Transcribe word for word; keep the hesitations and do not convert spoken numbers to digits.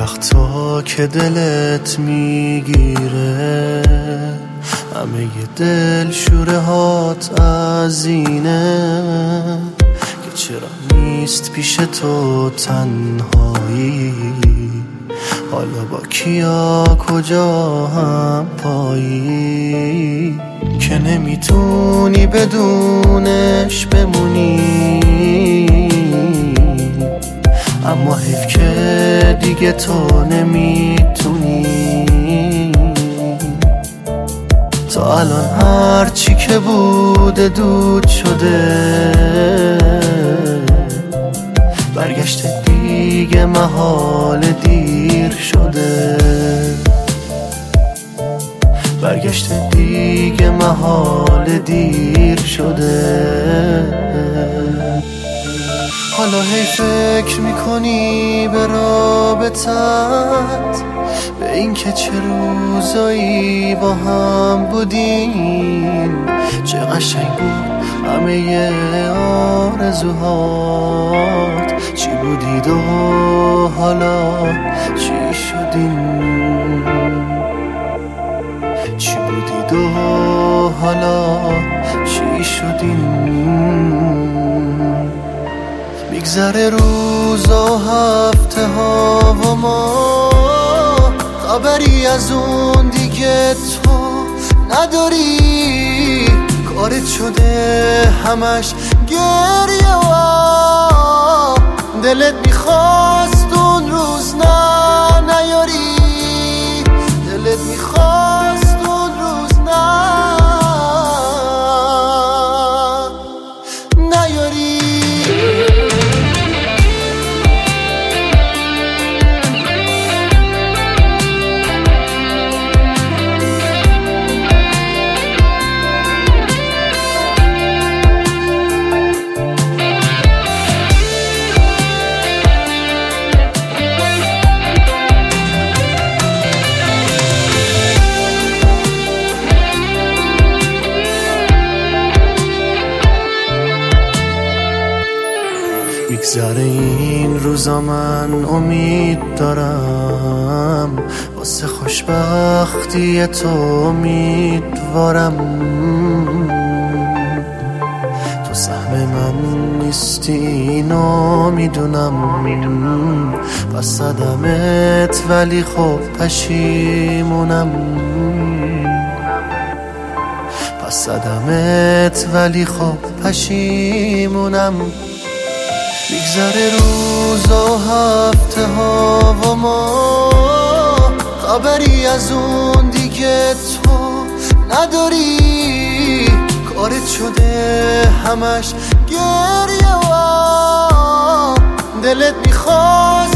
وقتا که دلت میگیره همه ی دل شوره هات از اینه که چرا نیست پیش تو تنهایی، حالا با کیا کجا هم پایی، که نمیتونی بدونش بمونی. اما حیف که دیگه تو نمیتونی. تا الان هر چی که بوده دود شده، برگشت دیگه محال دیر شده، برگشت دیگه محال دیر شده. حالا هی فکر میکنی به رابطت، به این که چه روزایی با هم بودیم، چه قشنگ بود همه ی آرزوهات، چی بودید و حالا چی شدیم، چی بودید و حالا چی شدیم. میگذره روز و هفته ها و ما، خبری از اون دیگه تو نداری. کارت شده همش گریه و آه، دلت میخواست اون روز نه نیاری، دلت میخواست اون روز نه نیاری. میگذره این روزا من امید دارم، واسه خوشبختی تو امیدوارم. تو سهم من نیستی اینو میدونم، پس صدمت ولی خب پشیمونم، پس صدمت ولی خب پشیمونم. میگذره روز و هفته ها و ما، خبری از اون دیگه تو نداری. کارت شده همش گریه و آه، دلت میخواست